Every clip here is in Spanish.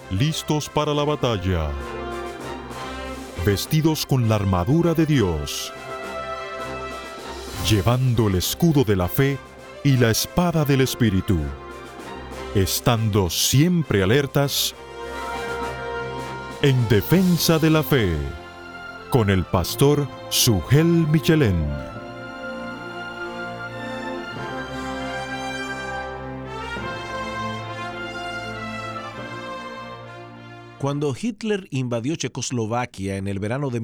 listos para la batalla, vestidos con la armadura de Dios, llevando el escudo de la fe y la espada del Espíritu, estando siempre alertas en defensa de la fe, con el pastor Sugel Michelén. Cuando Hitler invadió Checoslovaquia en el verano de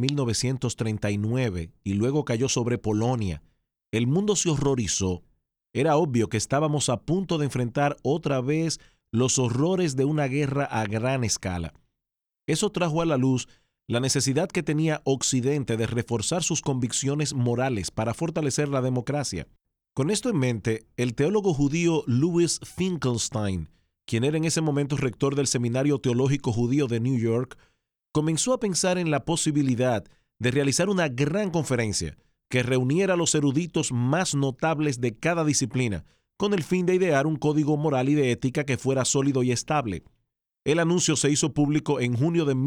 1939 y luego cayó sobre Polonia, el mundo se horrorizó. Era obvio que estábamos a punto de enfrentar otra vez los horrores de una guerra a gran escala. Eso trajo a la luz la necesidad que tenía Occidente de reforzar sus convicciones morales para fortalecer la democracia. Con esto en mente, el teólogo judío Louis Finkelstein, quien era en ese momento rector del Seminario Teológico Judío de New York, comenzó a pensar en la posibilidad de realizar una gran conferencia que reuniera a los eruditos más notables de cada disciplina, con el fin de idear un código moral y de ética que fuera sólido y estable. El anuncio se hizo público en junio de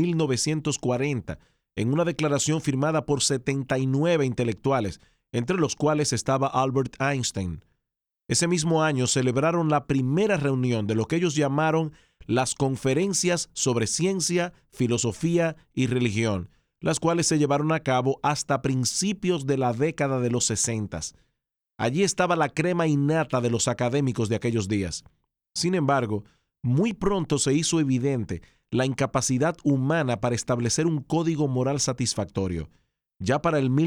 1940, en una declaración firmada por 79 intelectuales, entre los cuales estaba Albert Einstein. Ese mismo año celebraron la primera reunión de lo que ellos llamaron las conferencias sobre ciencia, filosofía y religión, las cuales se llevaron a cabo hasta principios de la década de los 60. Allí estaba la crema innata de los académicos de aquellos días. Sin embargo, muy pronto se hizo evidente la incapacidad humana para establecer un código moral satisfactorio. Ya para el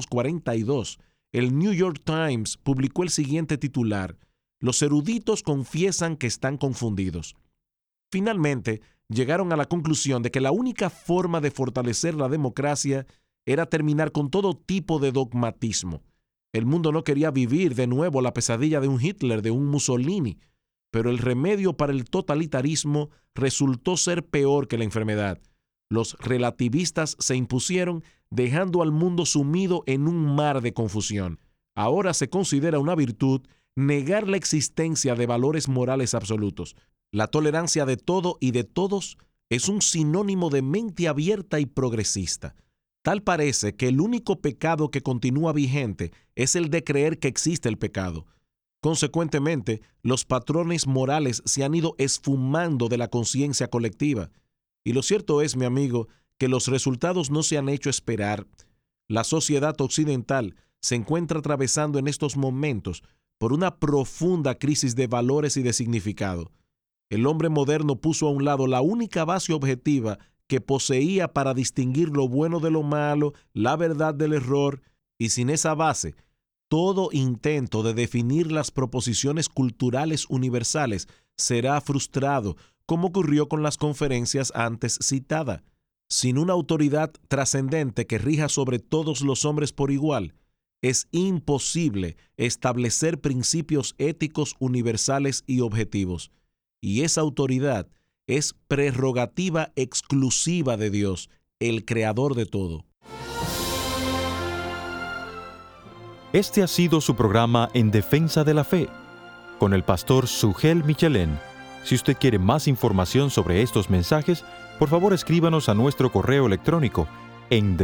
1942, el New York Times publicó el siguiente titular: "Los eruditos confiesan que están confundidos". Finalmente, llegaron a la conclusión de que la única forma de fortalecer la democracia era terminar con todo tipo de dogmatismo. El mundo no quería vivir de nuevo la pesadilla de un Hitler, de un Mussolini, pero el remedio para el totalitarismo resultó ser peor que la enfermedad. Los relativistas se impusieron, dejando al mundo sumido en un mar de confusión. Ahora se considera una virtud negar la existencia de valores morales absolutos. La tolerancia de todo y de todos es un sinónimo de mente abierta y progresista. Tal parece que el único pecado que continúa vigente es el de creer que existe el pecado. Consecuentemente, los patrones morales se han ido esfumando de la conciencia colectiva. Y lo cierto es, mi amigo, que los resultados no se han hecho esperar. La sociedad occidental se encuentra atravesando en estos momentos por una profunda crisis de valores y de significado. El hombre moderno puso a un lado la única base objetiva que poseía para distinguir lo bueno de lo malo, la verdad del error, y sin esa base, todo intento de definir las proposiciones culturales universales será frustrado, como ocurrió con las conferencias antes citadas. Sin una autoridad trascendente que rija sobre todos los hombres por igual, es imposible establecer principios éticos universales y objetivos. Y esa autoridad es prerrogativa exclusiva de Dios, el creador de todo. Este ha sido su programa En Defensa de la Fe, con el pastor Sugel Michelén. Si usted quiere más información sobre estos mensajes, por favor escríbanos a nuestro correo electrónico en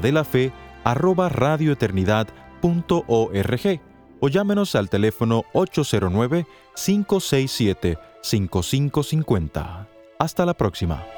defensadelafe@radioeternidad.org o llámenos al teléfono 809-567-5550. Hasta la próxima.